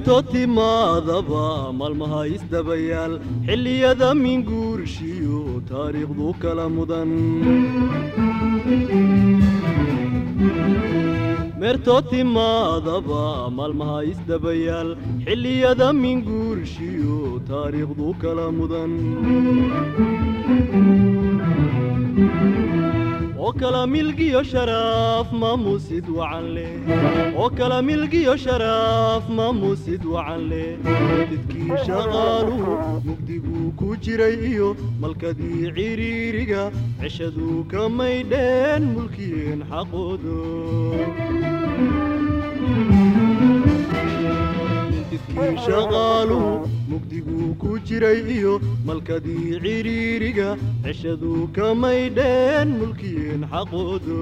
meertooti maadaba maalmaha isdabayaal xilliyada min guurshiyo taariikhdu kala mudan meertooti maadaba maalmaha isdabayaal xilliyada min guurshiyo taariikhdu kala mudan وكلا ملقي شراف ما مسد وعلي وكلا ملقي شراف ما مسد وعلي تدكي شغالو مقدقو كجريو ملكدي عريريقا عشدو كميدان ملكين حقودو تدكي شغالو مقدقو كجريو ملكدي عريريقا عشدو كميدان ملكين حقودو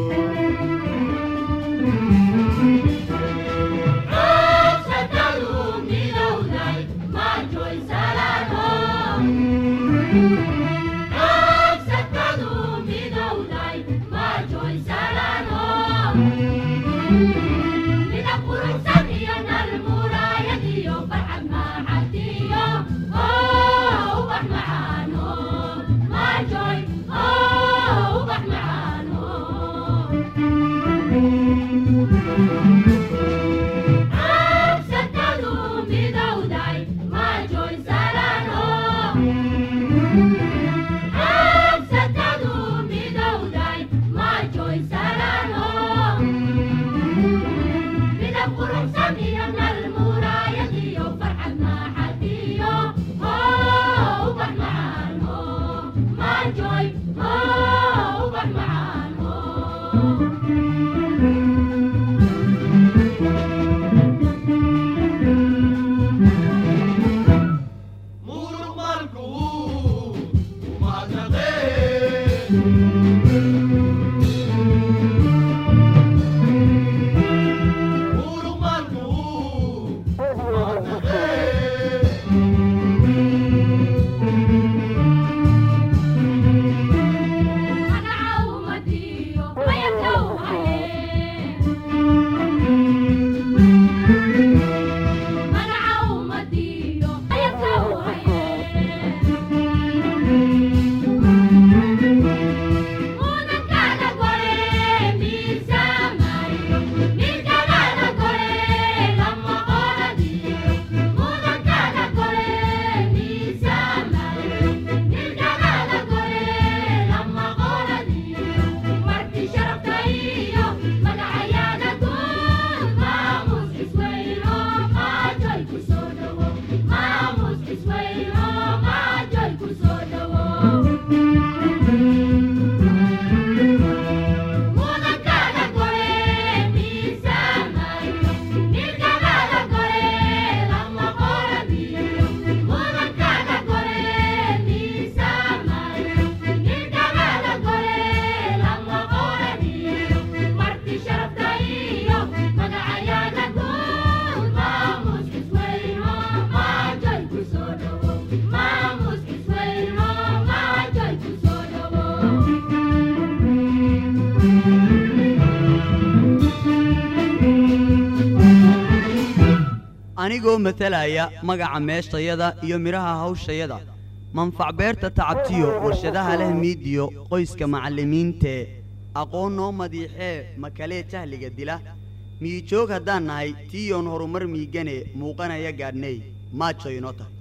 anigoo matalaya magaca meeshayada iyo miraha hawshayada manfac beerta tacabtiyo warshadaha leh miidiyo qoyska macallimiinta aqoon noo madiixee makale jahliga dila miijoog haddaan nahay tiyoon horumar miigane muuqanaya gaadhnay maajo inoo tahay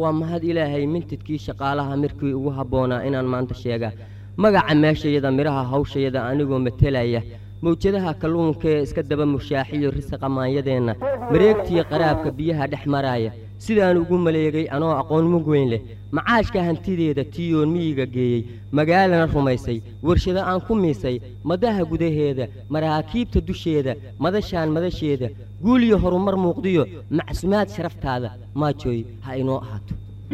waa mahad ilaahay mintidkii shaqaalaha markii ugu habboonaa inaan maanta sheega magaca meeshayada miraha hawshayada anigoo matalaya mawjadaha kalluunka ee iska daba mushaaxiyo risaqa maanyadeenna mareegtiyo qaraabka biyaha dhex maraya sidaan ugu maleegay anoo aqoon mug weyn leh macaashka hantideeda tiyoon miyiga geeyey magaalana rumaysay warshado aan ku miisay madaha gudaheeda maraakiibta dusheeda madashaan madasheeda guul iyo horumar muuqdiyo macsumaad sharaftaada maajooy ha inoo ahaato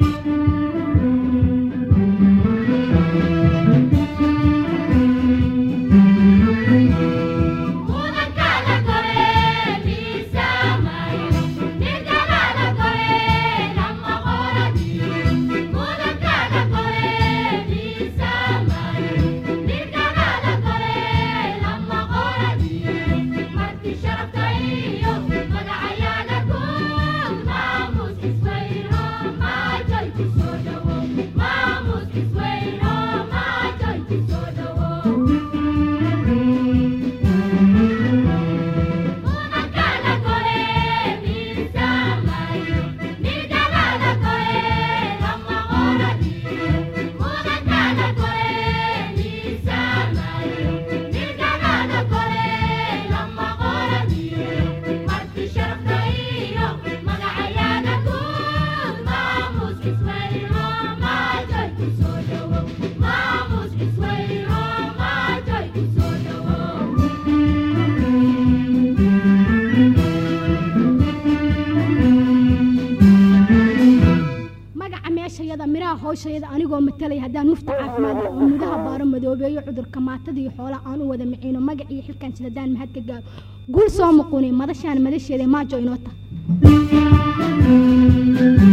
hawshayada anigoo matalay hadaan mufta caafimaad oo mudaha baaro madoobeeyo cudurka maatada iyo xoolaha aan u wada miciino magac iyo xilkan sidaan mahad ka gaaro guul soo maqoonay madashaan madasheeda maajo inoo ta